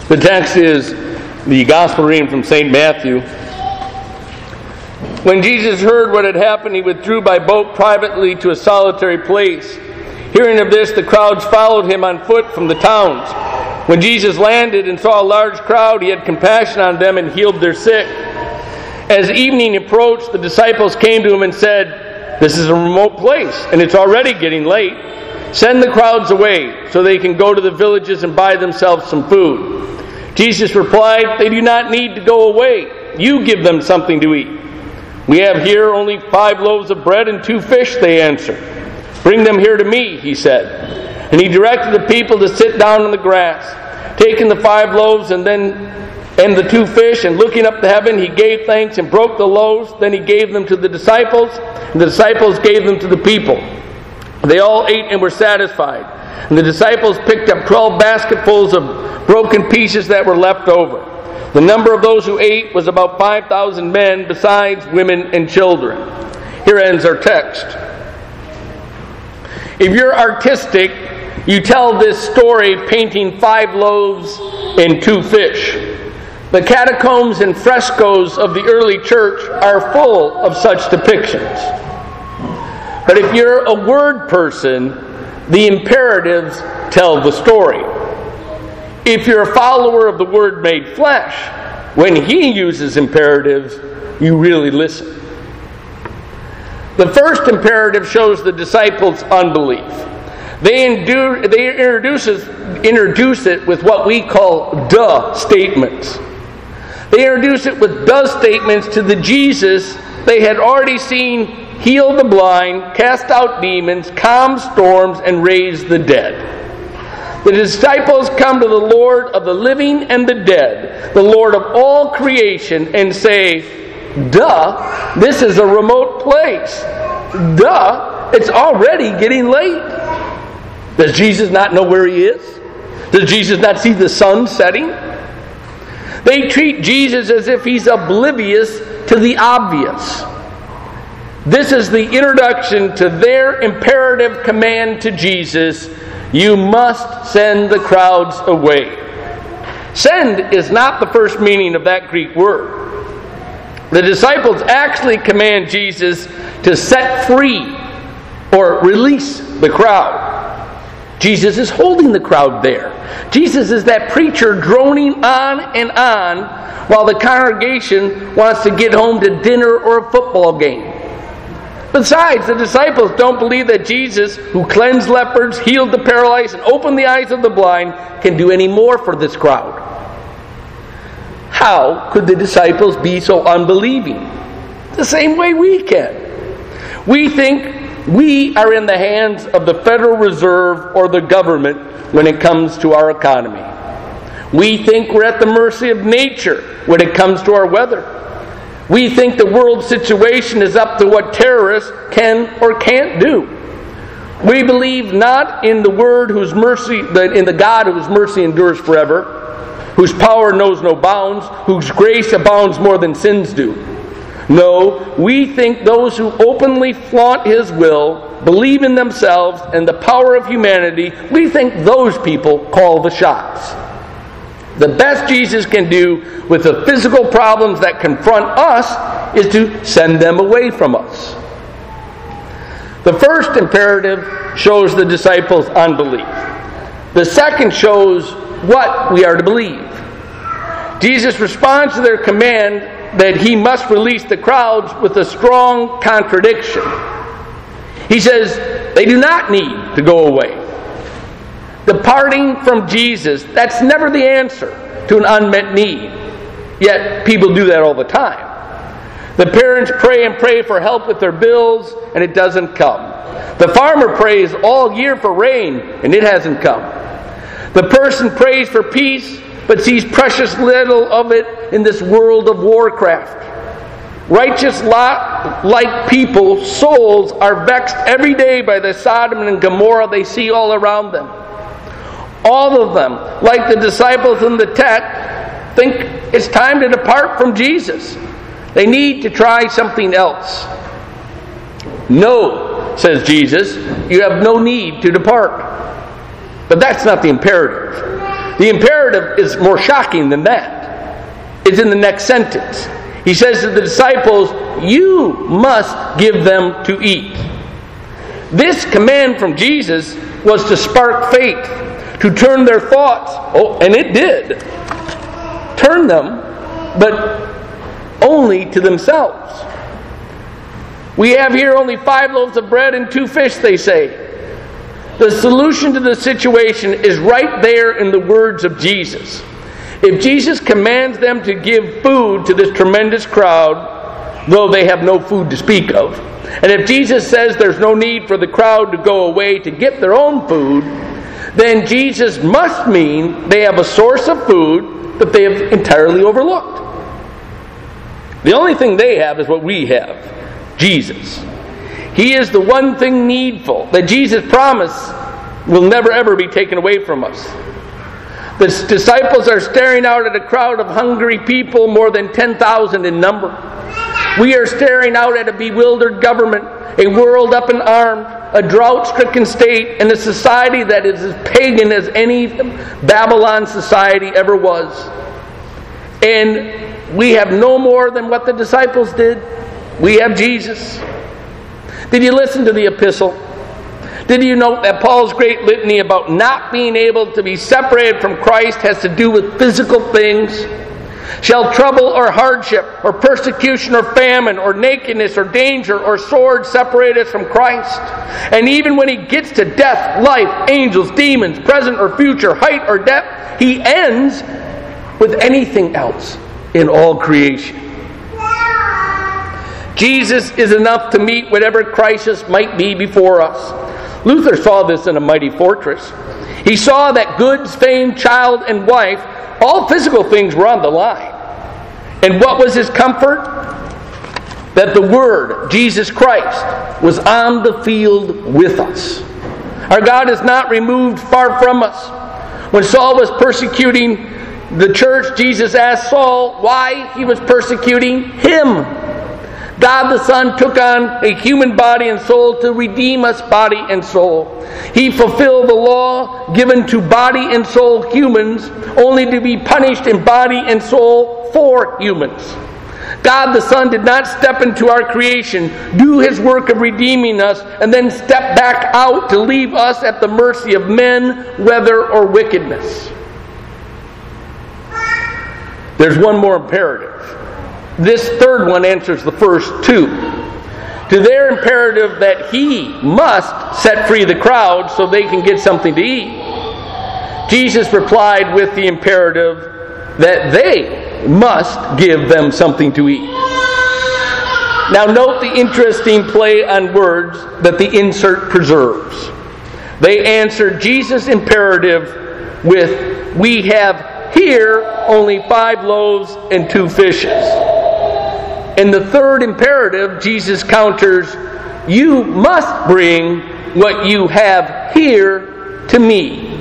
The text is the Gospel reading from St. Matthew. When Jesus heard what had happened, he withdrew by boat privately to a solitary place. Hearing of this, the crowds followed him on foot from the towns. When Jesus landed and saw a large crowd, he had compassion on them and healed their sick. As evening approached, the disciples came to him and said, "This is a remote place, and it's already getting late. Send the crowds away so they can go to the villages and buy themselves some food." Jesus replied, "They do not need to go away. You give them something to eat." "We have here only 5 loaves of bread and 2 fish," they answered. "Bring them here to me," he said. And he directed the people to sit down on the grass. Taking the 5 loaves and the 2 fish, and looking up to heaven, he gave thanks and broke the loaves. Then he gave them to the disciples, and the disciples gave them to the people. They all ate and were satisfied. And the disciples picked up 12 basketfuls of broken pieces that were left over. The number of those who ate was about 5,000 men, besides women and children. Here ends our text. If you're artistic, you tell this story painting 5 loaves and 2 fish. The catacombs and frescoes of the early church are full of such depictions. But if you're a word person, the imperatives tell the story. If you're a follower of the Word made flesh, when he uses imperatives, you really listen. The first imperative shows the disciples' unbelief. They introduce it with what we call duh statements. They introduce it with duh statements to the Jesus they had already seen heal the blind, cast out demons, calm storms, and raise the dead. The disciples come to the Lord of the living and the dead, the Lord of all creation, and say, "Duh, this is a remote place. Duh, it's already getting late." Does Jesus not know where he is? Does Jesus not see the sun setting? They treat Jesus as if he's oblivious to the obvious. This is the introduction to their imperative command to Jesus: you must send the crowds away. Send is not the first meaning of that Greek word. The disciples actually command Jesus to set free or release the crowd. Jesus is holding the crowd there. Jesus is that preacher droning on and on while the congregation wants to get home to dinner or a football game. Besides, the disciples don't believe that Jesus, who cleansed lepers, healed the paralyzed, and opened the eyes of the blind, can do any more for this crowd. How could the disciples be so unbelieving? The same way we can. We think we are in the hands of the Federal Reserve or the government when it comes to our economy. We think we're at the mercy of nature when it comes to our weather. We think the world situation is up to what terrorists can or can't do. We believe not in the Word whose mercy, in the God whose mercy endures forever, whose power knows no bounds, whose grace abounds more than sins do. No, we think those who openly flaunt His will, believe in themselves and the power of humanity, we think those people call the shots. The best Jesus can do with the physical problems that confront us is to send them away from us. The first imperative shows the disciples' unbelief. The second shows what we are to believe. Jesus responds to their command that he must release the crowds with a strong contradiction. He says they do not need to go away. Departing from Jesus, that's never the answer to an unmet need. Yet people do that all the time. The parents pray and pray for help with their bills, and it doesn't come. The farmer prays all year for rain, and it hasn't come. The person prays for peace, but sees precious little of it in this world of warcraft. Righteous Lot-like people's souls are vexed every day by the Sodom and Gomorrah they see all around them. All of them, like the disciples in the text, think it's time to depart from Jesus. They need to try something else. "No," says Jesus, "you have no need to depart." But that's not the imperative. The imperative is more shocking than that. It's in the next sentence. He says to the disciples, you must give them to eat. This command from Jesus was to spark faith, to turn their thoughts, and it did, turn them, but only to themselves. We have here only 5 loaves of bread and 2 fish, they say. The solution to the situation is right there in the words of Jesus. If Jesus commands them to give food to this tremendous crowd, though they have no food to speak of, and if Jesus says there's no need for the crowd to go away to get their own food, then Jesus must mean they have a source of food that they have entirely overlooked. The only thing they have is what we have, Jesus. He is the one thing needful that Jesus promised will never ever be taken away from us. The disciples are staring out at a crowd of hungry people, more than 10,000 in number. We are staring out at a bewildered government, a world up in arms, a drought-stricken state, and a society that is as pagan as any Babylon society ever was. And we have no more than what the disciples did. We have Jesus. Did you listen to the epistle? Did you note that Paul's great litany about not being able to be separated from Christ has to do with physical things? Shall trouble or hardship or persecution or famine or nakedness or danger or sword separate us from Christ? And even when he gets to death, life, angels, demons, present or future, height or depth, he ends with anything else in all creation. Jesus is enough to meet whatever crisis might be before us. Luther saw this in A Mighty Fortress. He saw that goods, fame, child, and wife, all physical things were on the line. And what was his comfort? That the Word, Jesus Christ, was on the field with us. Our God is not removed far from us. When Saul was persecuting the church, Jesus asked Saul why he was persecuting him. God the Son took on a human body and soul to redeem us body and soul. He fulfilled the law given to body and soul humans, only to be punished in body and soul for humans. God the Son did not step into our creation, do His work of redeeming us, and then step back out to leave us at the mercy of men, weather, or wickedness. There's one more imperative. This third one answers the first two. To their imperative that He must set free the crowd so they can get something to eat, Jesus replied with the imperative that they must give them something to eat. Now note the interesting play on words that the insert preserves. They answered Jesus' imperative with, "We have here only 5 loaves and 2 fishes." In the third imperative, Jesus counters, "You must bring what you have here to me."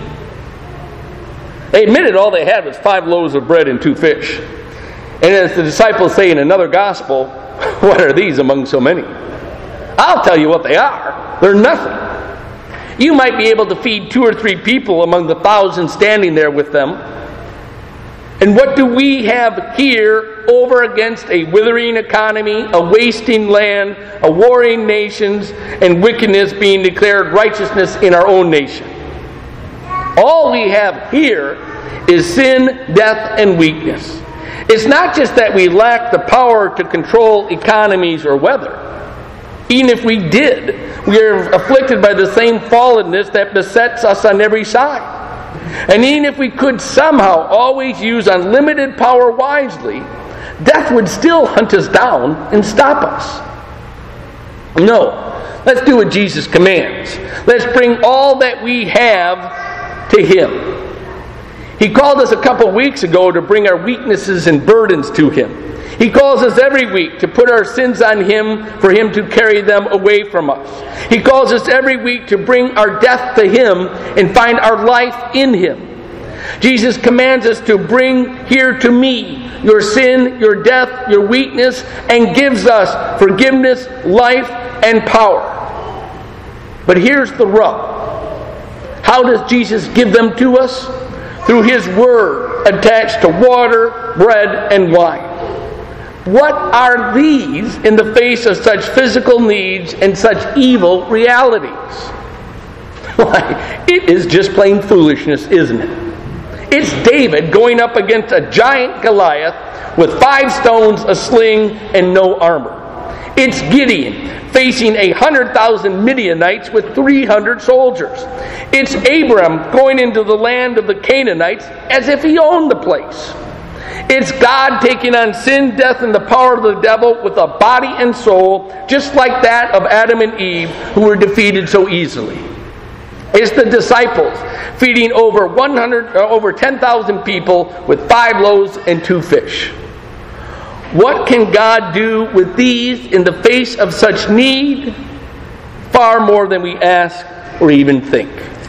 They admitted all they had was 5 loaves of bread and 2 fish. And as the disciples say in another gospel, "What are these among so many?" I'll tell you what they are. They're nothing. You might be able to feed 2 or 3 people among the thousands standing there with them. And what do we have here over against a withering economy, a wasting land, a warring nations, and wickedness being declared righteousness in our own nation? All we have here is sin, death, and weakness. It's not just that we lack the power to control economies or weather. Even if we did, we are afflicted by the same fallenness that besets us on every side. And even if we could somehow always use unlimited power wisely, death would still hunt us down and stop us. No, let's do what Jesus commands. Let's bring all that we have to Him. He called us a couple weeks ago to bring our weaknesses and burdens to Him. He calls us every week to put our sins on Him for Him to carry them away from us. He calls us every week to bring our death to Him and find our life in Him. Jesus commands us to bring here to me your sin, your death, your weakness, and gives us forgiveness, life, and power. But here's the rub. How does Jesus give them to us? through His Word attached to water, bread, and wine. What are these in the face of such physical needs and such evil realities? Why, it is just plain foolishness, isn't it? It's David going up against a giant Goliath with 5 stones, a sling, and no armor. It's Gideon facing 100,000 Midianites with 300 soldiers. It's Abram going into the land of the Canaanites as if he owned the place. It's God taking on sin, death, and the power of the devil with a body and soul, just like that of Adam and Eve, who were defeated so easily. It's the disciples feeding over 10,000 people with 5 loaves and 2 fish. What can God do with these in the face of such need? Far more than we ask or even think.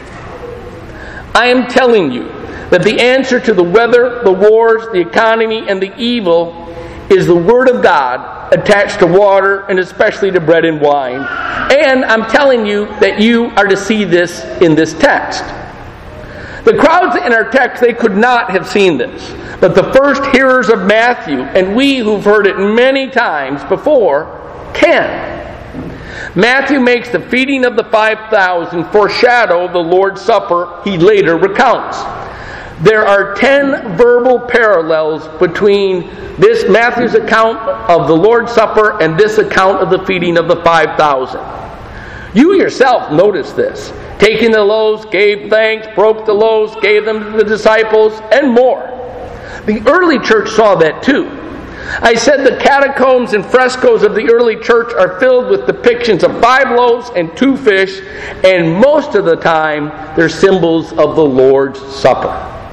I am telling you that the answer to the weather, the wars, the economy, and the evil is the Word of God attached to water and especially to bread and wine. And I'm telling you that you are to see this in this text. The crowds in our text, they could not have seen this. But the first hearers of Matthew, and we who've heard it many times before, can. Matthew makes the feeding of the 5,000 foreshadow the Lord's Supper he later recounts. There are 10 verbal parallels between this Matthew's account of the Lord's Supper and this account of the feeding of the 5,000. You yourself notice this. Taking the loaves, gave thanks, broke the loaves, gave them to the disciples, and more. The early church saw that too. I said the catacombs and frescoes of the early church are filled with depictions of 5 loaves and 2 fish, and most of the time they're symbols of the Lord's Supper.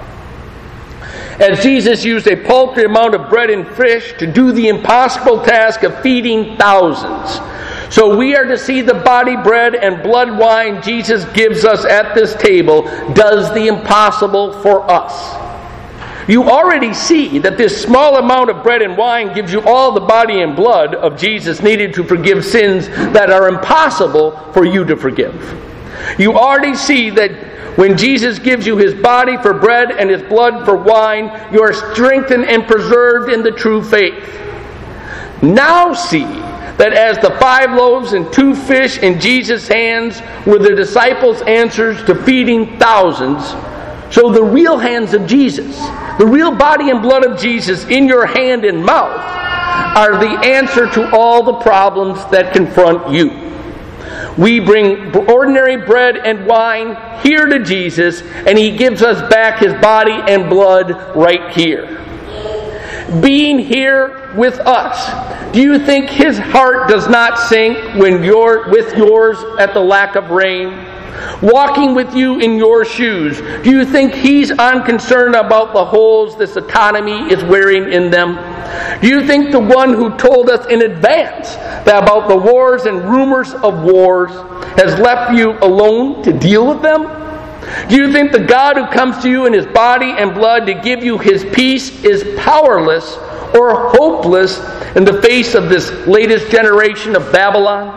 As Jesus used a paltry amount of bread and fish to do the impossible task of feeding thousands, so we are to see the body, bread, and blood wine Jesus gives us at this table does the impossible for us. You already see that this small amount of bread and wine gives you all the body and blood of Jesus needed to forgive sins that are impossible for you to forgive. You already see that when Jesus gives you His body for bread and His blood for wine, you are strengthened and preserved in the true faith. Now see that as the 5 loaves and 2 fish in Jesus' hands were the disciples' answers to feeding thousands, so the real hands of Jesus, the real body and blood of Jesus in your hand and mouth, are the answer to all the problems that confront you. We bring ordinary bread and wine here to Jesus, and He gives us back His body and blood right here. Being here with us, do you think His heart does not sink when you're with yours at the lack of rain? Walking with you in your shoes, do you think He's unconcerned about the holes this economy is wearing in them? Do you think the one who told us in advance about the wars and rumors of wars has left you alone to deal with them? Do you think the God who comes to you in His body and blood to give you His peace is powerless or hopeless in the face of this latest generation of Babylon?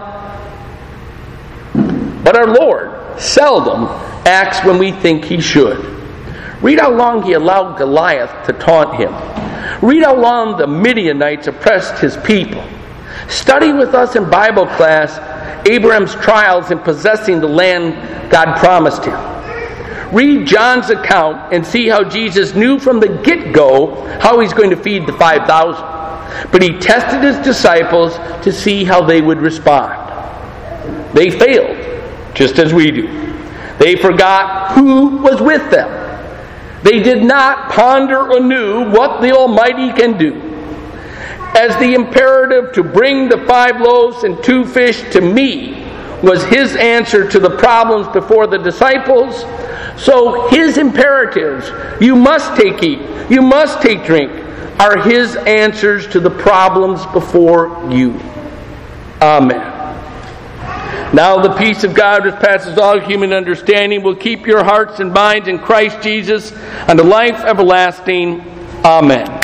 But our Lord seldom acts when we think He should. Read how long He allowed Goliath to taunt Him. Read how long the Midianites oppressed His people. Study with us in Bible class Abraham's trials in possessing the land God promised him. Read John's account and see how Jesus knew from the get-go how He's going to feed the 5,000. But He tested His disciples to see how they would respond. They failed, just as we do. They forgot who was with them. They did not ponder anew what the Almighty can do. As the imperative to bring the 5 loaves and 2 fish to me was His answer to the problems before the disciples, so His imperatives, you must take eat, you must take drink, are His answers to the problems before you. Amen. Now the peace of God which passes all human understanding will keep your hearts and minds in Christ Jesus unto life everlasting. Amen.